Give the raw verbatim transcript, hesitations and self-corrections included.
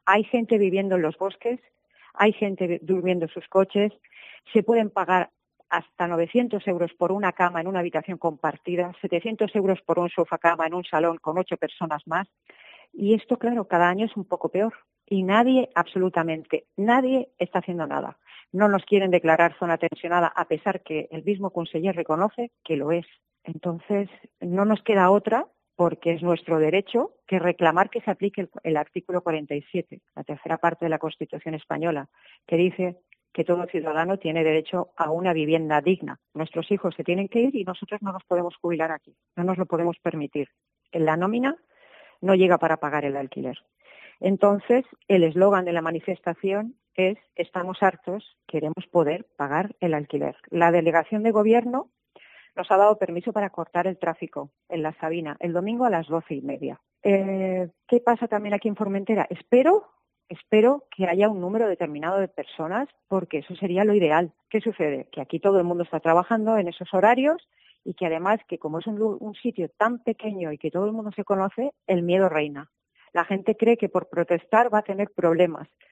Hay gente viviendo en los bosques, hay gente durmiendo en sus coches, se pueden pagar hasta novecientos euros por una cama en una habitación compartida, setecientos euros por un sofá cama en un salón con ocho personas más. Y esto, claro, cada año es un poco peor. Y nadie, absolutamente nadie, está haciendo nada. No nos quieren declarar zona tensionada, a pesar que el mismo conseller reconoce que lo es. Entonces, no nos queda otra, porque es nuestro derecho, que reclamar que se aplique el, el artículo cuarenta y siete, la tercera parte de la Constitución española, que dice que todo ciudadano tiene derecho a una vivienda digna. Nuestros hijos se tienen que ir y nosotros no nos podemos jubilar aquí, no nos lo podemos permitir. En la nómina no llega para pagar el alquiler. Entonces, el eslogan de la manifestación es: estamos hartos, queremos poder pagar el alquiler. La delegación de gobierno nos ha dado permiso para cortar el tráfico en La Sabina el domingo a las doce y media. Eh, ¿Qué pasa también aquí en Formentera? Espero, espero que haya un número determinado de personas, porque eso sería lo ideal. ¿Qué sucede? Que aquí todo el mundo está trabajando en esos horarios y que además, que como es un, un sitio tan pequeño y que todo el mundo se conoce, el miedo reina. La gente cree que por protestar va a tener problemas.